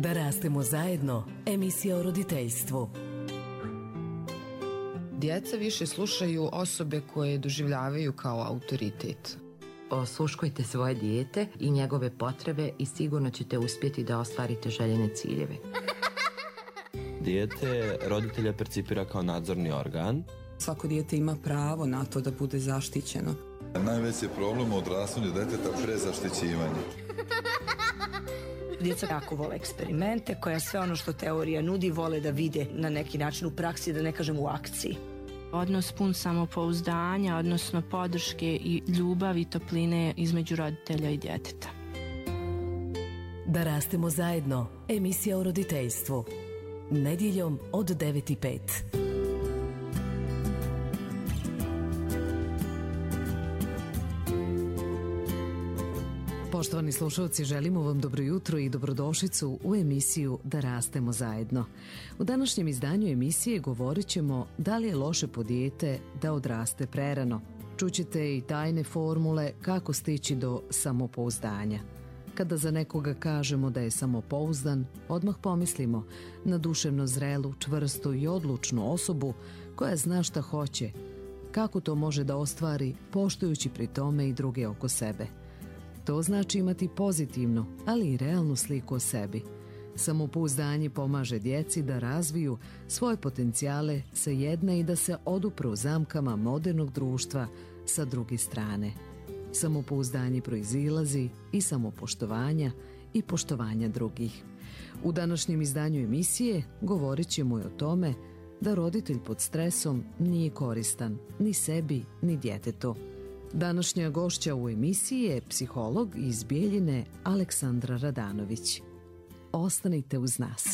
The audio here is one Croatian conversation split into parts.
Da rastemo zajedno, emisija o roditeljstvu. Djeca više slušaju osobe koje doživljavaju kao autoritet. Osluškujte svoje dijete i njegove potrebe i sigurno ćete uspjeti da ostvarite željene ciljeve. Dijete roditelja percipira kao nadzorni organ. Svako dijete ima pravo na to da bude zaštićeno. Najveći je problem u odrastanju djeteta prezaštićivanje. Djeca jako vole eksperimente, koja sve ono što teorija nudi vole da vide na neki način u praksi, da ne kažem u akciji. Odnos pun samopouzdanja, odnosno podrške i ljubavi i topline između roditelja i djeteta. Da rastemo zajedno, emisija o roditeljstvu. Nedjeljom od 9:05. Poštovani slušalci, želimo vam dobro jutro i dobrodošlicu u emisiju Da rastemo zajedno. U današnjem izdanju emisije govorit ćemo da li je loše po dijete da odraste prerano. Čućete i tajne formule kako stići do samopouzdanja. Kada za nekoga kažemo da je samopouzdan, odmah pomislimo na duševno zrelu, čvrstu i odlučnu osobu koja zna šta hoće, kako to može da ostvari poštujući pri tome i druge oko sebe. To znači imati pozitivnu, ali i realnu sliku o sebi. Samopouzdanje pomaže djeci da razviju svoje potencijale sa jedne i da se odupru zamkama modernog društva sa druge strane. Samopouzdanje proizilazi iz samopoštovanja i poštovanja drugih. U današnjem izdanju emisije govorit ćemo i o tome da roditelj pod stresom nije koristan ni sebi ni djetetu. Današnja gošća u emisiji je psiholog iz Bijeljine Aleksandra Radanović. Ostanite uz nas.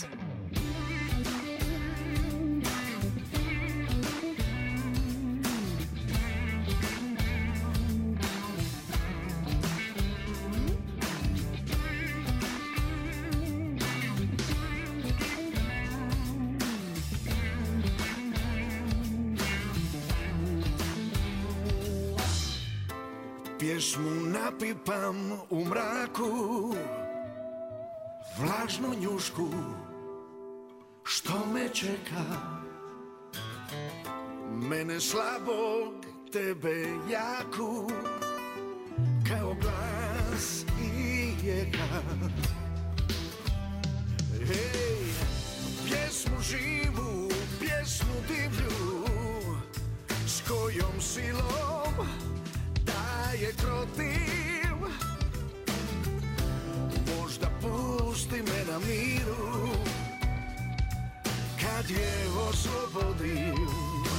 Pjesmu napipam u mraku, vlažnu njušku, što me čeka. Mene slabog, tebe jaku, kao glas i jeka. Hej, pjesmu živu, pjesmu divlju, s kojom silom je krotiv. Možda pusti me na miru kad je oslobodim.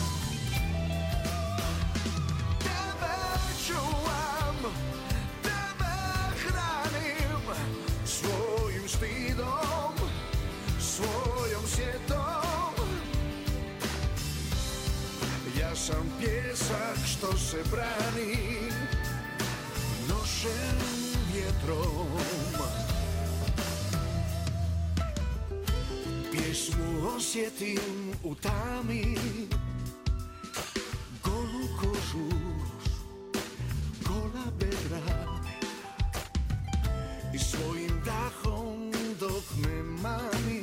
Tebe čuvam, tebe hranim svojim stidom, svojom sjetom. Ja sam pjesak što se brani nošen vjetrom. Pjesmu osjetim u tami, golu kožu, gola bedra, i svojim dahom dok me mami,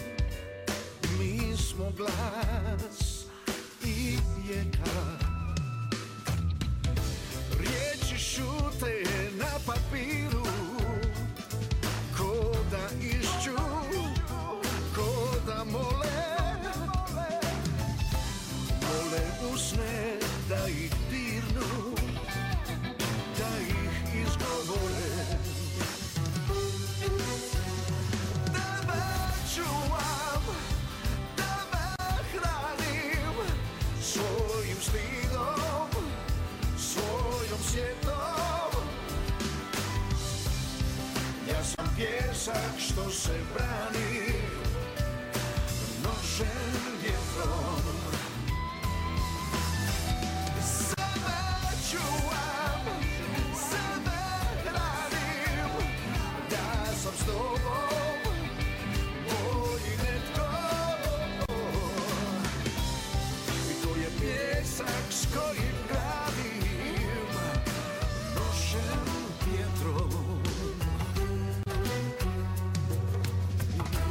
mi smo glas i jeka. Riječi šute na papiru, ko da išću, ko da mole, mole usne da ih dirnu, da ih izgovore. Tebe čuvam, tebe hranim svojim stidom, svojom sjetom. Ja sam pjesak što se brani nošen vjetrom. Sebe čuvam, sebe hranim, da sam s tobom bolji netko. I to je pjesak s kojim gradim nošen vjetrom.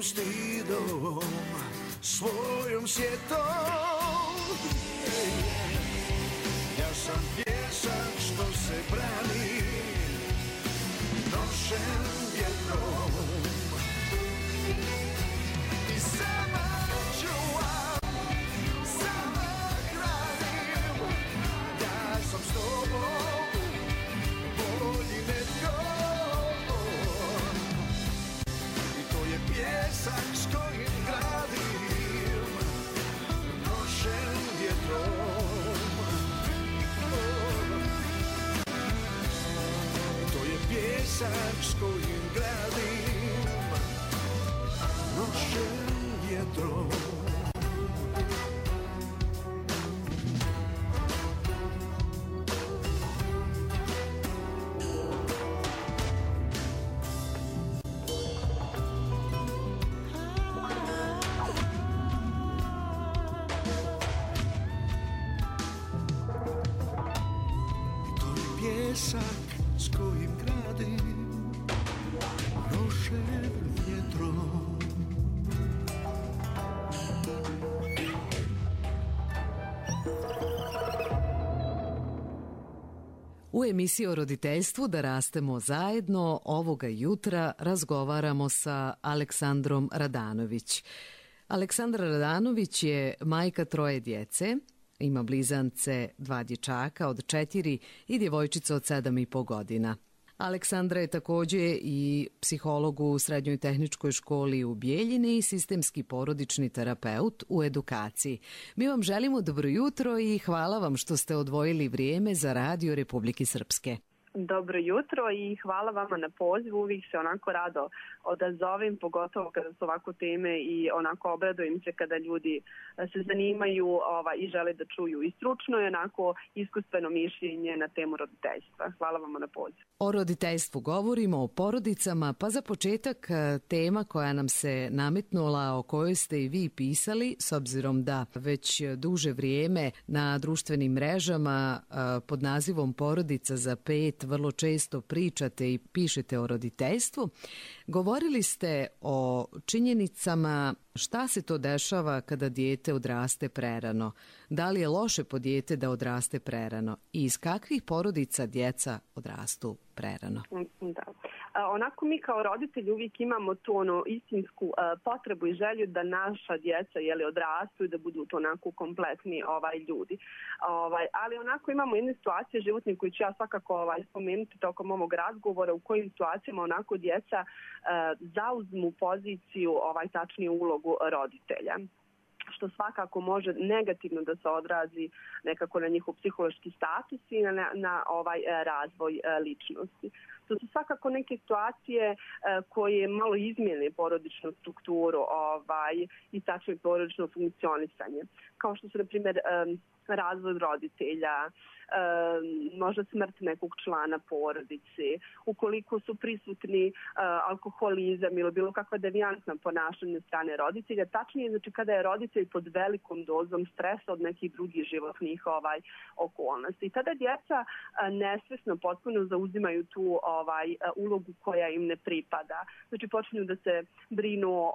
stidom, svojom sjetom. Ja sam pjesak što se brani nošen vjetrom i sama čuvam, sama hranim. Ja sam s tobom bolji netko i to je pjesak s kojim gradim nošen vjetrom. Pjesak s kojim gradim nošen vjetrom. I to je pjesak s kojim gradim nošen vjetrom. U emisiji o roditeljstvu Da rastemo zajedno ovoga jutra razgovaramo sa Aleksandrom Radanović. Aleksandra Radanović je majka 3 djece, ima blizance 2 dječaka od 4 i djevojčicu od 7,5 godina. Aleksandra je također i psiholog u Srednjoj tehničkoj školi u Bijeljini i sistemski porodični terapeut u edukaciji. Mi vam želimo dobro jutro i hvala vam što ste odvojili vrijeme za Radio Republike Srpske. Dobro jutro i hvala vama na pozivu, uvijek se onako rado odazovem, pogotovo kada su ovako teme i onako obradujem se kada ljudi se zanimaju i žele da čuju i stručno i onako iskustveno mišljenje na temu roditeljstva. Hvala vama na pozivu. O roditeljstvu govorimo, o porodicama, pa za početak tema koja nam se nametnula, o kojoj ste i vi pisali, s obzirom da već duže vrijeme na društvenim mrežama pod nazivom Porodica za 5 vrlo često pričate i pišete o roditeljstvu. Govorili ste o činjenicama šta se to dešava kada dijete odraste prerano. Da li je loše po dijete da odraste prerano i iz kakvih porodica djeca odrastu prerano? Da. Onako mi kao roditelji uvijek imamo tu istinsku potrebu i želju da naša djeca odrastu i da budu to onako kompletni ljudi. Ali onako imamo jedne situacije životne koje ću ja svakako spomenuti tokom ovog razgovora, u kojim situacijama onako djeca zauzmu poziciju, tačnije ulogu roditelja, što svakako može negativno da se odrazi nekako na njihov psihološki status i na razvoj ličnosti. To su svakako neke situacije koje malo izmijene porodičnu strukturu i tačno porodično funkcionisanje. Kao što su, na primjer, razvod roditelja, možda smrt nekog člana porodice, ukoliko su prisutni alkoholizam ili bilo kakva devijantna ponašanja strane roditelja, tačnije znači kada je roditelj pod velikom dozom stresa od nekih drugih životnih okolnosti. I tada djeca nesvjesno potpuno zauzimaju tu ulogu koja im ne pripada. Znači počinju da se brinu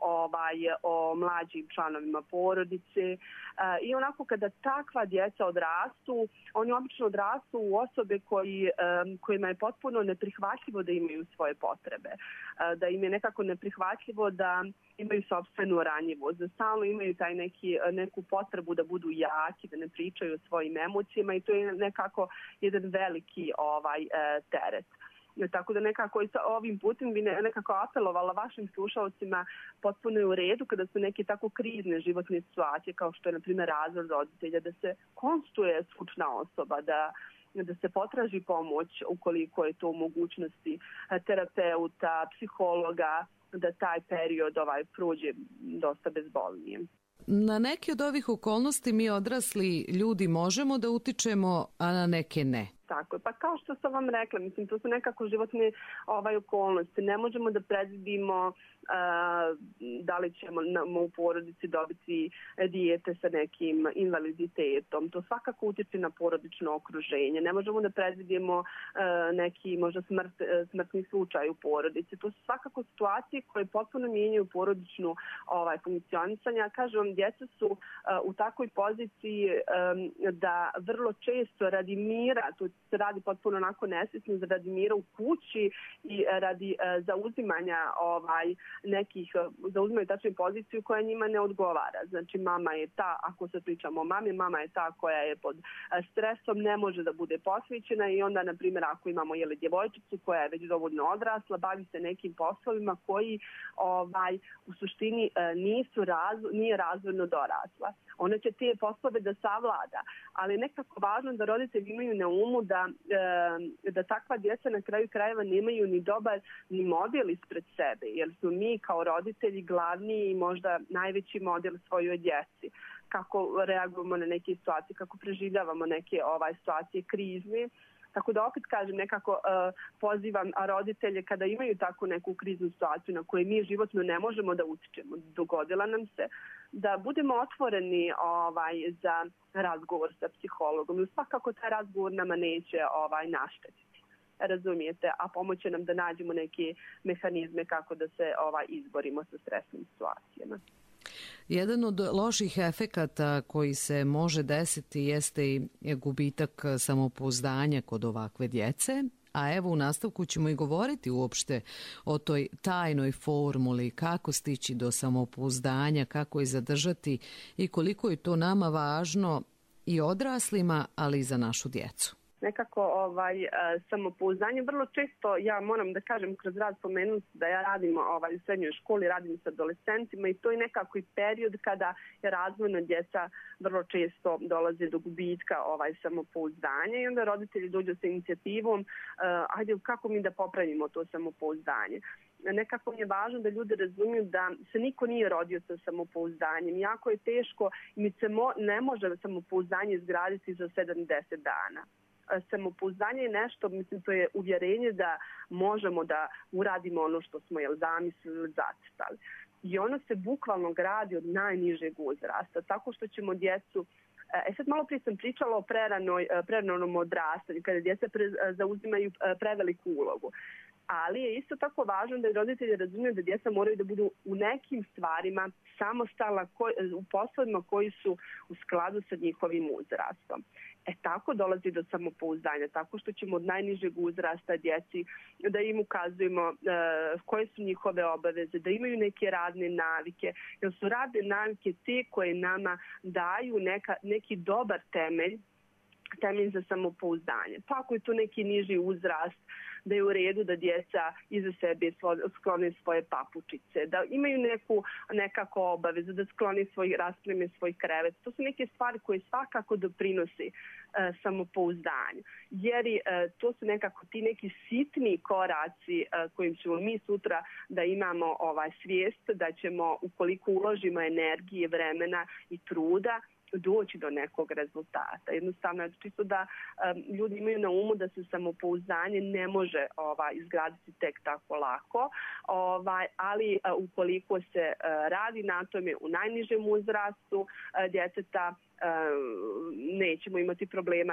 o mlađim članovima porodice i onako kada takva djeca odrastu, oni obično odrastu u osobe kojima je potpuno neprihvatljivo da imaju svoje potrebe, da im je nekako neprihvatljivo da imaju sopstvenu ranjivost, da stalno imaju neku potrebu da budu jaki, da ne pričaju o svojim emocijama i to je nekako jedan veliki teret. Tako da nekako i sa ovim putem bi nekako apelovala vašim slušalcima, potpuno je u redu kada su neke tako krizne životne situacije kao što je na primjer razvod roditelja, da se konstuje stručna osoba, da se potraži pomoć ukoliko je to u mogućnosti terapeuta, psihologa, da taj period prođe dosta bezbolnije. Na neke od ovih okolnosti mi odrasli ljudi možemo da utičemo, a na neke ne. Tako je. Pa kao što sam vam rekla, mislim, to su nekako životne okolnosti. Ne možemo da predvidimo da li ćemo u porodici dobiti dijete sa nekim invaliditetom. To svakako utječe na porodično okruženje. Ne možemo da predvidimo neki možda smrtni slučaj u porodici. To su svakako situacije koje potpuno mijenjaju porodičnu funkcionisanje. Ja kažem vam, djeca su u takvoj poziciji da vrlo često radi mira, to se radi potpuno onako nesvjesno, radi mira u kući i radi zauzimanja zauzimaju tačnu poziciju koja njima ne odgovara. Znači mama je ta, ako se pričamo o mami, mama je ta koja je pod stresom, ne može da bude posvećena i onda, na primjer, ako imamo djevojčicu koja je već dovoljno odrasla, bavi se nekim poslovima koji u suštini nije razvojno dorasla. Ona će te poslove da savlada, ali nekako važno da roditelji imaju na umu da takva djeca na kraju krajeva nemaju ni dobar ni model ispred sebe, jer smo mi kao roditelji glavni i možda najveći model svojoj djeci. Kako reagujemo na neke situacije, kako preživljavamo neke situacije krizne. Tako da opet kažem, nekako pozivam roditelje kada imaju takvu neku kriznu situaciju na koju mi životno ne možemo da utičemo, dogodila nam se, da budemo otvoreni za razgovor sa psihologom. I svakako taj razgovor nama neće naštetiti. Razumijete, a pomoće nam da nađemo neke mehanizme kako da se izborimo sa stresnim situacijama. Jedan od loših efekata koji se može desiti jeste i gubitak samopouzdanja kod ovakve djece, a evo u nastavku ćemo i govoriti uopšte o toj tajnoj formuli, kako stići do samopouzdanja, kako je zadržati i koliko je to nama važno i odraslima, ali i za našu djecu. Nekako samopouzdanje, vrlo često, ja moram da kažem kroz rad spomenuti da ja radim u srednjoj školi, radim sa adolescentima i to je nekako i period kada je razvojna djeca vrlo često dolaze do gubitka samopouzdanja i onda roditelji dođu sa inicijativom ajde kako mi da popravimo to samopouzdanje. Nekako mi je važno da ljudi razumiju da se niko nije rodio sa samopouzdanjem. Jako je teško i ne može samopouzdanje izgraditi za 7-10 dana. Samopouzdanje je nešto, mislim, to je uvjerenje da možemo da uradimo ono što smo zamislili, zacrtali. I ono se bukvalno gradi od najnižeg uzrasta, tako što ćemo djecu. Sad malo prije sam pričala o preranom odrastanju, kada djeca zauzimaju preveliku ulogu. Ali je isto tako važno da roditelji razumiju da djeca moraju da budu u nekim stvarima samostalna u poslovima koji su u skladu sa njihovim uzrastom. Tako dolazi do samopouzdanja, tako što ćemo od najnižeg uzrasta djeci da im ukazujemo koje su njihove obaveze, da imaju neke radne navike, jer su radne navike te koje nama daju neki dobar temelj za samopouzdanje. Pa ako je to neki niži uzrast, da je u redu da djeca iza sebe sklone svoje papučice, da imaju nekako obavezu, da raspreme svoj krevet. To su neke stvari koje svakako doprinosi samopouzdanju. Jer to su nekako ti neki sitni koraci kojim ćemo mi sutra da imamo svijest da ćemo, ukoliko uložimo energije, vremena i truda, doći do nekog rezultata. Jednostavno je čisto da ljudi imaju na umu da se samopouzdanje ne može izgraditi tek tako lako, ali ukoliko se radi na tome u najnižem uzrastu djeteta, nećemo imati problema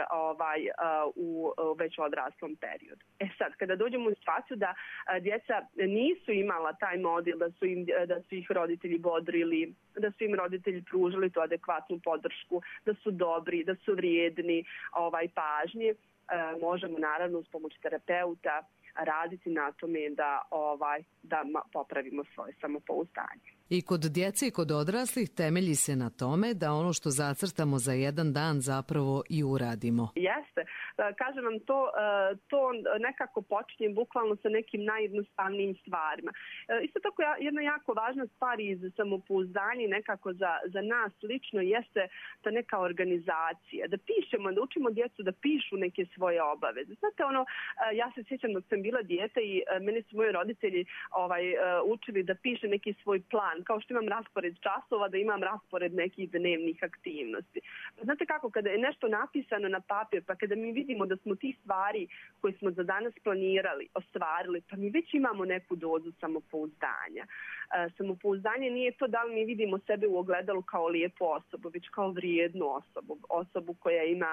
u već odraslom periodu. Sad, kada dođemo u situaciju da djeca nisu imala taj model, da su ih roditelji bodrili, da su im roditelji pružili tu adekvatnu podršku, da su dobri, da su vrijedni pažnje, možemo naravno uz pomoć terapeuta raditi na tome da popravimo svoje samopouzdanje. I kod djece i kod odraslih temelji se na tome da ono što zacrtamo za jedan dan zapravo i uradimo. Jeste. Kažem vam, to nekako počinje bukvalno sa nekim najjednostavnijim stvarima. Isto tako jedna jako važna stvar iz samopouzdanja nekako za nas lično jeste ta neka organizacija. Da pišemo, da učimo djecu da pišu neke svoje obaveze. Znate, ja se sjećam dok sam bila dijete i meni su moji roditelji učili da piše neki svoj plan dan, kao što imam raspored časova, da imam raspored nekih dnevnih aktivnosti. Pa znate kako, kada je nešto napisano na papir, pa kada mi vidimo da smo tih stvari koje smo za danas planirali, ostvarili, pa mi već imamo neku dozu samopouzdanja. Samopouzdanje nije to da li mi vidimo sebe u ogledalu kao lijepu osobu, već kao vrijednu osobu koja ima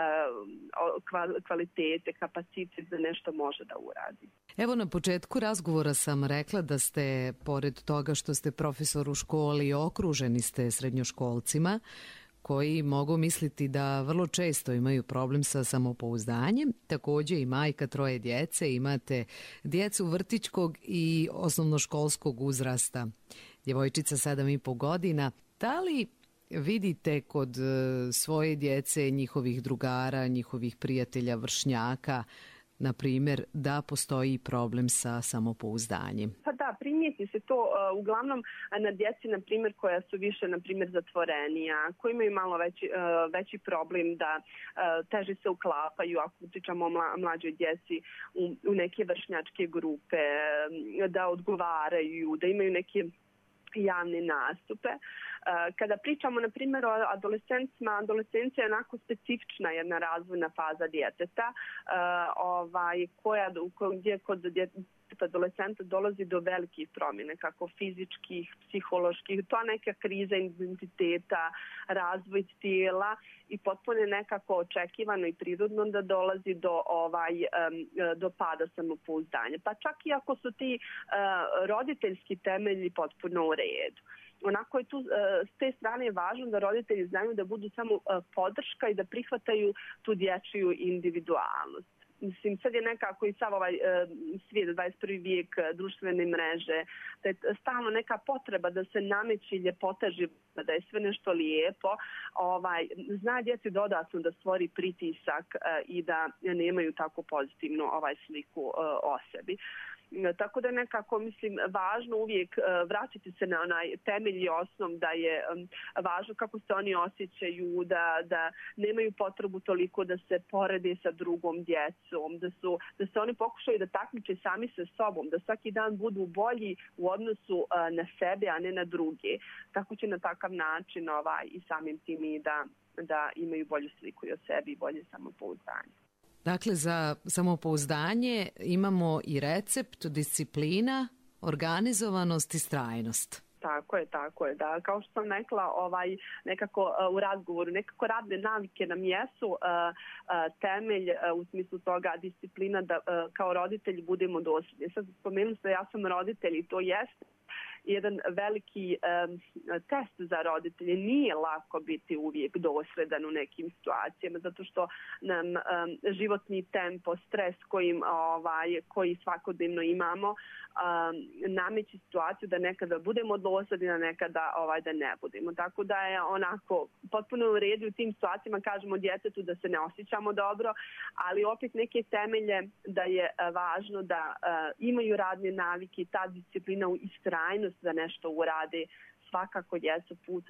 kvalitete, kapacitet da nešto može da uradi. Evo, na početku razgovora sam rekla da ste, pored toga što ste profesor u školi, okruženi ste srednjoškolcima koji mogu misliti da vrlo često imaju problem sa samopouzdanjem. Također i majka 3 djece, imate djecu vrtićkog i osnovnoškolskog uzrasta. Djevojčica 7,5 godina. Da li vidite kod svoje djece, njihovih drugara, njihovih prijatelja, vršnjaka, na primjer, da postoji problem sa samopouzdanjem? Pa da, primijeti se to uglavnom na djeci, na primjer, koja su više, na primjer, zatvorenija, koji imaju malo veći problem da teže se uklapaju, ako pričamo o mlađoj djeci, u neke vršnjačke grupe, da odgovaraju, da imaju neke javne nastupe. Kada pričamo, na primjer, o adolescentima, adolescencija je onako specifična jedna razvojna faza djeteta, gdje kod adolescenta dolazi do velikih promjene, kako fizičkih, psiholoških, to je neka kriza identiteta, razvoj tijela i potpuno je nekako očekivano i prirodno da dolazi do pada samopouzdanja. Pa čak i ako su ti roditeljski temelji potpuno u redu. Onako je tu s te strane važno da roditelji znaju da budu samo podrška i da prihvataju tu dječju individualnost. Mislim, sad je nekako i sav ovaj svijet, 21. vijek, društvene mreže, da je stalno neka potreba da se nameći ljepota života, da je sve nešto lijepo, zna djeci dodatno da stvori pritisak i da nemaju tako pozitivnu sliku o sebi. Tako da je nekako, mislim, važno uvijek vratiti se na onaj temelj i osnov, da je važno kako se oni osjećaju, da nemaju potrebu toliko da se porede sa drugom djecom, da se oni pokušaju da takmiče sami sa sobom, da svaki dan budu bolji u odnosu na sebe, a ne na druge. Tako će na takav način i samim tim i da imaju bolju sliku i o sebi i bolje samopouzdanje. Dakle, za samopouzdanje imamo i recept, disciplina, organizovanost i strajnost. Tako je, da. Kao što sam rekla, nekako u razgovoru, nekako radne navike nam jesu temelj u smislu toga disciplina da kao roditelji budemo dosljedni. Sad spomenuli ste, ja sam roditelj i to jeste jedan veliki test za roditelje. Nije lako biti uvijek dosledan u nekim situacijama, zato što nam životni tempo, stres koji svakodnevno imamo, nameće situaciju da nekada budemo dosledni, a nekada da ne budemo. Tako da je onako potpuno u redu u tim situacijama kažemo djetetu da se ne osjećamo dobro, ali opet neke temelje da je važno da imaju radne navike, ta disciplina i istrajnost da nešto urade, svakako jesu put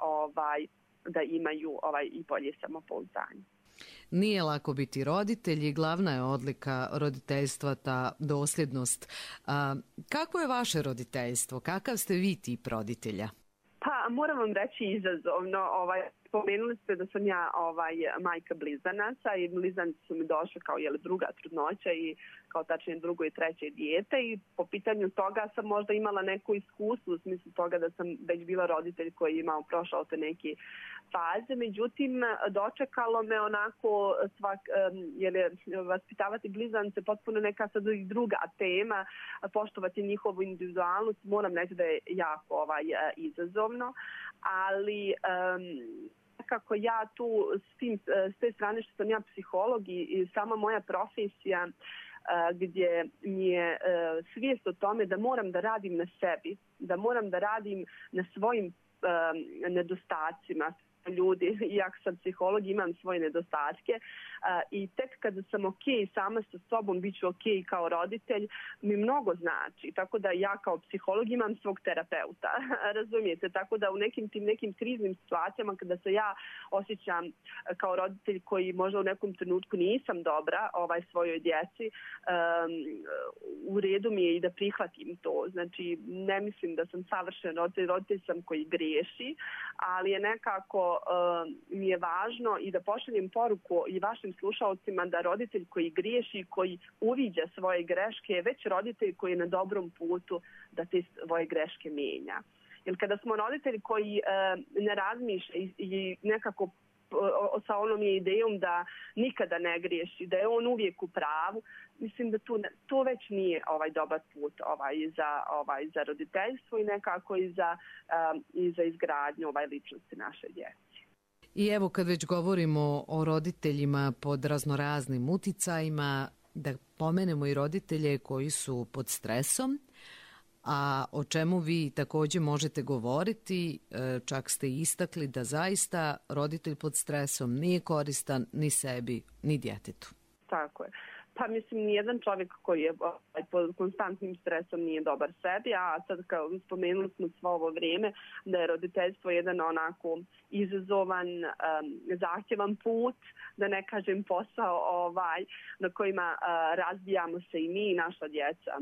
da imaju i bolje samopouzdanje. Nije lako biti roditelj i glavna je odlika roditeljstva ta dosljednost. Kako je vaše roditeljstvo? Kakav ste vi tip roditelja? Pa moram vam reći izazovno. Spomenuli ste da sam ja majka blizanaca i blizanci su mi došli kao druga trudnoća i kao tačnije drugo i treće dijete i po pitanju toga sam možda imala neko iskustvo u smislu toga da sam već bila roditelj koji je prošao te neke faze, međutim dočekalo me onako jer je vaspitavati blizance potpuno neka sad i druga tema, poštovati njihovu individualnost, moram reći da je jako izazovno, ali kako ja tu s te strane što sam ja psiholog i sama moja profesija gdje mi je svijest o tome da moram da radim na sebi, da moram da radim na svojim nedostacima ljudi, iako sam psiholog, imam svoje nedostatke i tek kada sam ok sama sa sobom, bit ću ok kao roditelj, mi mnogo znači. Tako da ja kao psiholog imam svog terapeuta, razumijete? Tako da u nekim kriznim situacijama kada se ja osjećam kao roditelj koji možda u nekom trenutku nisam dobra svojoj djeci, u redu mi je i da prihvatim to. Znači, ne mislim da sam savršen roditelj sam koji griješi, ali je nekako mi je važno i da pošaljem poruku i vašim slušalcima da roditelj koji griješi, koji uviđa svoje greške, je već roditelj koji je na dobrom putu da te svoje greške mijenja. Jer kada smo roditelji koji ne razmišlja i nekako sa onom je idejom da nikada ne griješi, da je on uvijek u pravu, mislim da to već nije dobar put za roditeljstvo i nekako i za izgradnju ličnosti naše djece. I evo kad već govorimo o roditeljima pod raznoraznim uticajima, da pomenemo i roditelje koji su pod stresom, a o čemu vi također možete govoriti, čak ste istakli da zaista roditelj pod stresom nije koristan ni sebi, ni djetetu. Tako je. Pa mislim, nijedan čovjek koji je pod konstantnim stresom nije dobar sebi, a sad kao spomenuli smo svo ovo vrijeme da je roditeljstvo jedan onako izazovan, zahtjevan put, da ne kažem posao na kojima razvijamo se i mi i naša djeca.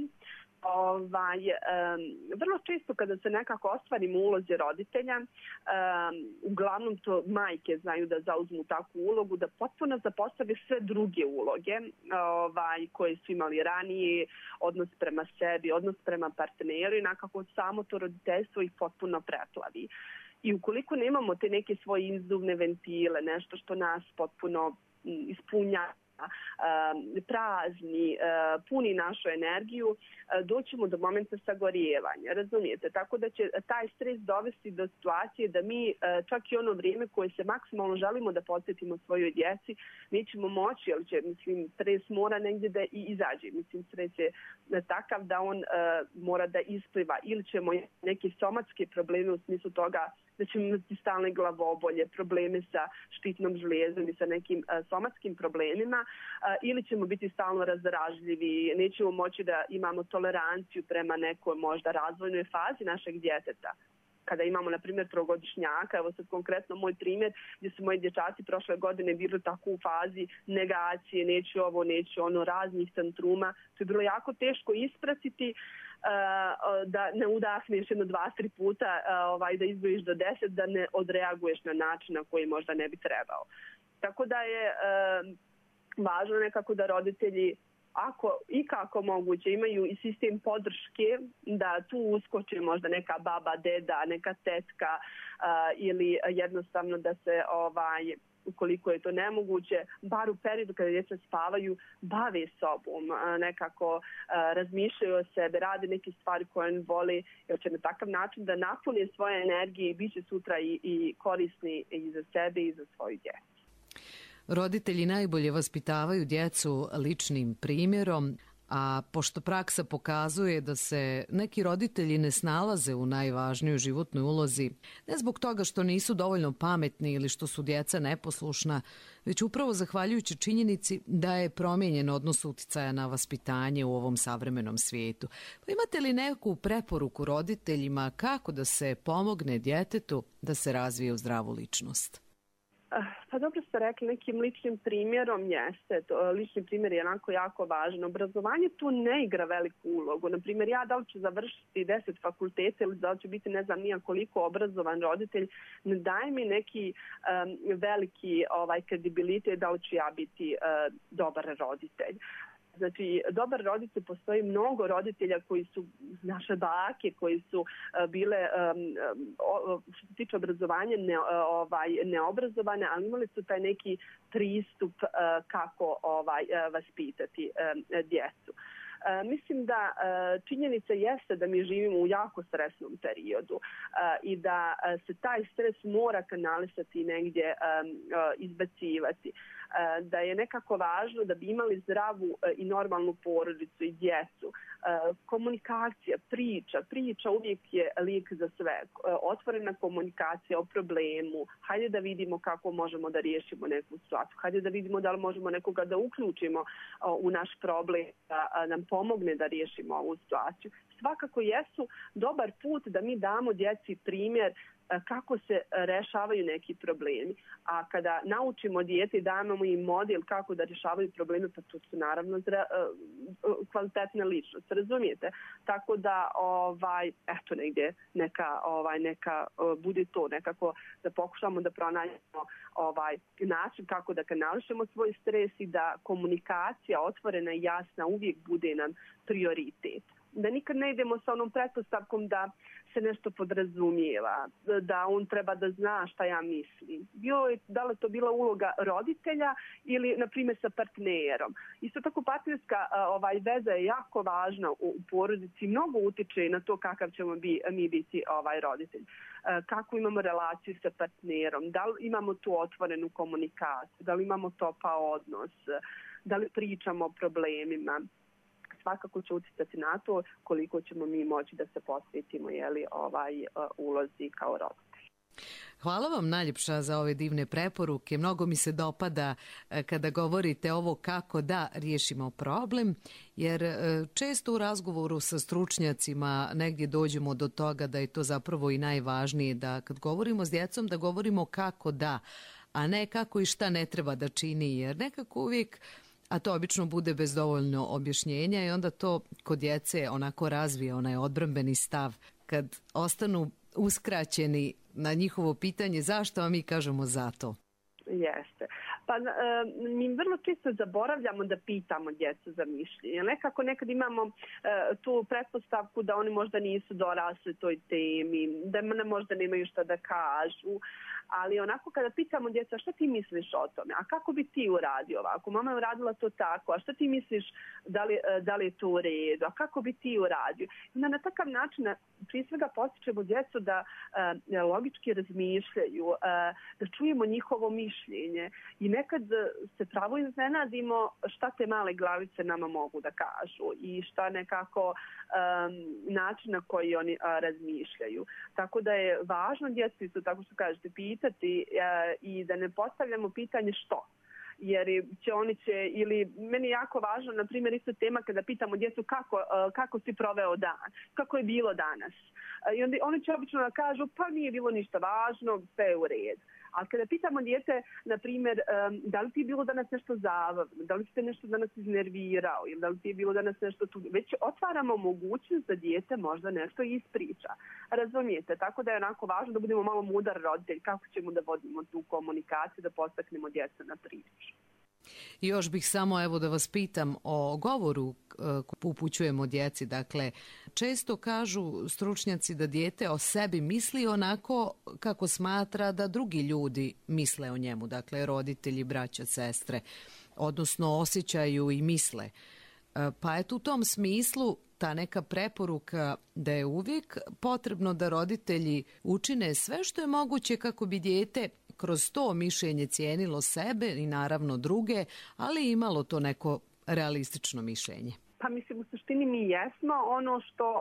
Vrlo često kada se nekako ostvarimo u ulozi roditelja, uglavnom to majke znaju da zauzmu takvu ulogu, da potpuno zapostave sve druge uloge koje su imali ranije, odnos prema sebi, odnos prema partneru i nekako samo to roditeljstvo ih potpuno preplavi. I ukoliko nemamo te neke svoje izduvne ventile, nešto što nas potpuno ispunja, prazni, puni našu energiju, doćemo do momenta sagorijevanja, razumijete? Tako da će taj stres dovesti do situacije da mi čak i ono vrijeme koje se maksimalno želimo da podsjetimo svojoj djeci, nećemo moći, jer će, mislim, stres mora negdje da i izađe. Mislim, stres je takav da on mora da ispliva ili ćemo neke somatske probleme u smislu toga da ćemo imati stalne glavobolje, probleme sa štitnom žlijezom i sa nekim somatskim problemima, ili ćemo biti stalno razdražljivi, nećemo moći da imamo toleranciju prema nekoj možda razvojnoj fazi našeg djeteta. Kada imamo, na primjer, trogodišnjaka, evo sad konkretno moj primjer, gdje su moji dječaci prošle godine bili tako u fazi negacije, neću ovo, neću ono, raznih tantruma, to je bilo jako teško ispratiti, da ne udahneš 1, 2, 3 puta, da izbrojiš do 10, da ne odreaguješ na način na koji možda ne bi trebao. Tako da je važno nekako da roditelji, ako i kako moguće, imaju i sistem podrške, da tu uskoči možda neka baba, deda, neka tetka ili jednostavno da se ukoliko je to nemoguće, bar u periodu kada djeca spavaju, bave sobom, nekako razmišljaju o sebe, rade neke stvari koje on voli, jer će na takav način da napune svoje energije i bit će sutra i korisni i za sebe i za svoju djecu. Roditelji najbolje vaspitavaju djecu ličnim primjerom, a pošto praksa pokazuje da se neki roditelji ne snalaze u najvažnijoj životnoj ulozi, ne zbog toga što nisu dovoljno pametni ili što su djeca neposlušna, već upravo zahvaljujući činjenici da je promijenjen odnos uticaja na vaspitanje u ovom savremenom svijetu. Pa imate li neku preporuku roditeljima kako da se pomogne djetetu da se razvije u zdravu ličnost? Pa dobro ste rekli, nekim ličnim primjerom jeste. Lični primjer je onako jako važan. Obrazovanje tu ne igra veliku ulogu. Naprimjer, ja da li ću završiti 10 fakulteta ili da li ću biti ne znam nija koliko obrazovan roditelj, ne daje mi neki veliki kredibilitet da li ću ja biti dobar roditelj. Znači, dobar roditelj, postoji mnogo roditelja koji su naše bake, koji su bile, što se tiče obrazovanja, neobrazovane, ali imali su taj neki pristup kako vaspitati djecu. Mislim da činjenica jeste da mi živimo u jako stresnom periodu i da se taj stres mora kanalisati i negdje izbacivati. Da je nekako važno da bi imali zdravu i normalnu porodicu i djecu. Komunikacija, priča uvijek je lijek za sve. Otvorena komunikacija o problemu. Hajde da vidimo kako možemo da riješimo neku situaciju. Hajde da vidimo da li možemo nekoga da uključimo u naš problem, da nam pomogne da riješimo ovu situaciju. Svakako jesu dobar put da mi damo djeci primjer kako se rešavaju neki problemi. A kada naučimo dijete i damo im model kako da rješavaju probleme, pa to su naravno kvalitetna ličnost, razumijete? Tako da, eto negdje neka bude to nekako da pokušamo da pronađemo način kako da kanališemo svoj stres i da komunikacija otvorena i jasna uvijek bude nam prioritet. Da nikad ne idemo sa onom pretpostavkom da se nešto podrazumijeva, da on treba da zna šta ja mislim. Da li to bila uloga roditelja ili, na primjer, sa partnerom. Isto tako partnerska veza je jako važna u porodici, mnogo utiče na to kakav ćemo mi biti roditelj. Kako imamo relaciju sa partnerom, da li imamo tu otvorenu komunikaciju, da li imamo topao odnos, da li pričamo o problemima. Svakako će utjecati na to koliko ćemo mi moći da se posvetimo ulozi kao roditelji. Hvala vam najljepša za ove divne preporuke. Mnogo mi se dopada kada govorite ovo kako da riješimo problem, jer često u razgovoru sa stručnjacima negdje dođemo do toga da je to zapravo i najvažnije, da kad govorimo s djecom da govorimo kako da, a ne kako i šta ne treba da čini, jer nekako uvijek, a to obično bude bez dovoljno objašnjenja i onda to kod djece onako razvije onaj odbrambeni stav kad ostanu uskraćeni na njihovo pitanje zašto, a mi kažemo zato. Jeste. Pa mi vrlo često zaboravljamo da pitamo djecu za mišljenje. Nekad imamo tu pretpostavku da oni možda nisu dorasli toj temi, da možda nemaju šta da kažu, ali onako kada pitamo djeca šta ti misliš o tome, a kako bi ti uradio ovako, mama je uradila to tako, a šta ti misliš da li je to u redu, a kako bi ti uradio. Na takav način prije svega postičemo djecu da logički razmišljaju, da čujemo njihovo mišljenje i nekad se pravo iznenadimo šta te male glavice nama mogu da kažu i šta nekako način na koji oni razmišljaju. Tako da je važno djecu, isto tako što kažete, pitati i da ne postavljamo pitanje što. Jer ili meni je jako važno, na primjer, isto tema kada pitamo djecu kako si proveo dan, kako je bilo danas. I onda oni će obično da kažu pa nije bilo ništa važno, sve je u redu. A kada pitamo dijete, na primjer, da li ti je bilo danas nešto zabavno, da li ste nešto danas iznervirao ili da li ti je bilo danas nešto tu, već otvaramo mogućnost da dijete možda nešto ispriča. Razumijete? Tako da je onako važno da budemo malo mudar roditelj, kako ćemo da vodimo tu komunikaciju, da postaknemo djecu na priču. I još bih samo da vas pitam o govoru upućujemo djeci. Dakle, često kažu stručnjaci da dijete o sebi misli onako kako smatra da drugi ljudi misle o njemu. Dakle, roditelji, braća, sestre, odnosno osjećaju i misle. Pa eto u tom smislu ta neka preporuka da je uvijek potrebno da roditelji učine sve što je moguće kako bi dijete kroz to mišljenje cijenilo sebe i naravno druge, ali imalo to neko realistično mišljenje. Pa mislim, u suštini mi jesmo ono što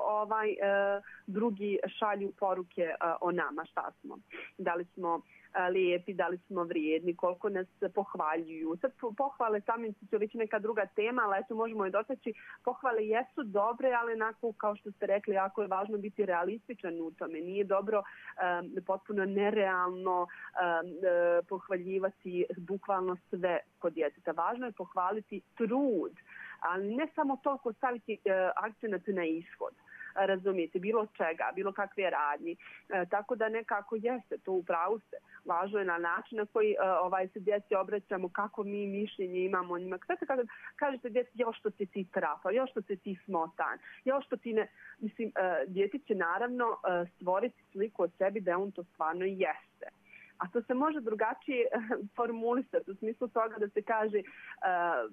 drugi šalju poruke o nama, šta smo. Da li smo lijepi, da li smo vrijedni, koliko nas pohvaljuju. Sad pohvale samim će već neka druga tema, ali eto možemo je dotaći. Pohvale jesu dobre, ali onako kao što ste rekli, jako je važno biti realističan u tome. Nije dobro potpuno nerealno pohvaljivati bukvalno sve kod djeteta. Važno je pohvaliti trud, ali ne samo toliko staviti akcenat na ishod. Razumijete, bilo čega, bilo kakve radnji. Tako da nekako jeste, to upravo ste. Važno je na način na koji se djeci obraćamo, kako mi mišljenje imamo o njima. Kada kažete djeci, još što si ti trafa, još što si ti smotan, još što ti ne... Mislim, djeti će naravno stvoriti sliku o sebi da on to stvarno jeste. A to se može drugačije formulisati u smislu toga da se kaže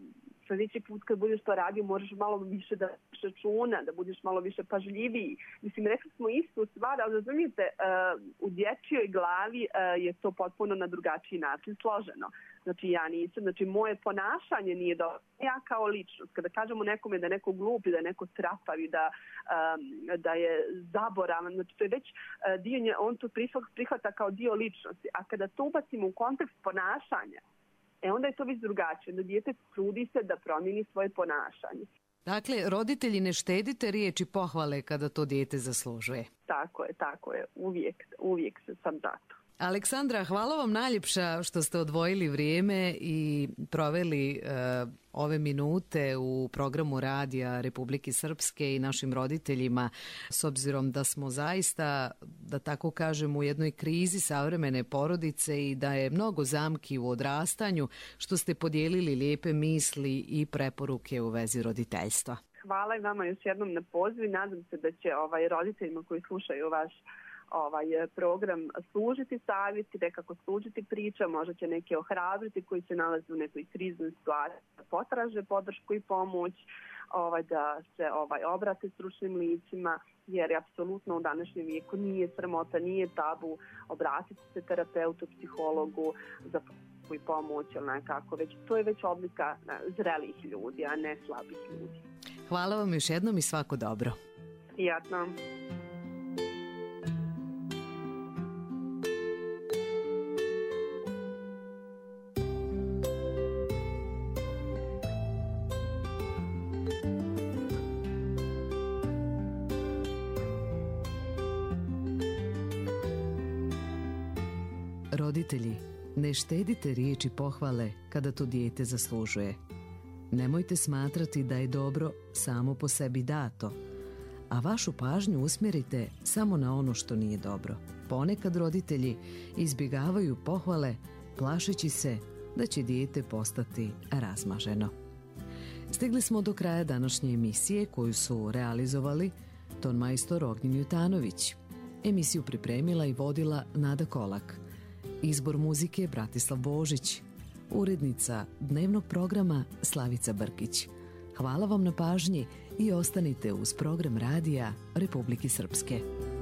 sljedeći put kad budeš to radio moraš malo više da računa, da budeš malo više pažljiviji. Mislim, rekli smo istu stvar, ali razumijete, u dječjoj glavi je to potpuno na drugačiji način složeno. Znači ja nisam, znači moje ponašanje nije dobro. Ja kao ličnost, kada kažemo nekome da je neko glup i da je neko trapav i da je zaboravan, znači to je već dio, on to prihvata kao dio ličnosti. A kada to ubacimo u kontekst ponašanja, onda je to već drugačije. Da dijete trudi se da promijeni svoje ponašanje. Dakle, roditelji, ne štedite riječi pohvale kada to dijete zaslužuje. Tako je. Uvijek sam zato. Aleksandra, hvala vam najljepša što ste odvojili vrijeme i proveli ove minute u programu Radija Republike Srpske i našim roditeljima, s obzirom da smo zaista, da tako kažem, u jednoj krizi savremene porodice i da je mnogo zamki u odrastanju, što ste podijelili lijepe misli i preporuke u vezi roditeljstva. Hvala i vama još jednom na pozivu. Nadam se da će roditeljima koji slušaju vaš program služiti savjeti, nekako služiti priča, možda će neke ohrabriti koji se nalaze u nekoj kriznoj situaciji, da potraže podršku i pomoć, da se obrate stručnim licima, jer je apsolutno u današnjem vijeku nije sramota, nije tabu obratiti se terapeutu, psihologu za i pomoć, to je već oblika zrelih ljudi, a ne slabih ljudi. Hvala vam još jednom i svako dobro. Prijatno. Roditelji, ne štedite riječi pohvale kada to dijete zaslužuje. Nemojte smatrati da je dobro samo po sebi dato, a vašu pažnju usmjerite samo na ono što nije dobro. Ponekad roditelji izbjegavaju pohvale plašeći se da će dijete postati razmaženo. Stigli smo do kraja današnje emisije koju su realizovali tonmajstor Ognjen Jutanović. Emisiju pripremila i vodila Nada Kolak. Izbor muzike Bratislav Božić. Urednica dnevnog programa Slavica Brkić. Hvala vam na pažnji i ostanite uz program Radija Republike Srpske.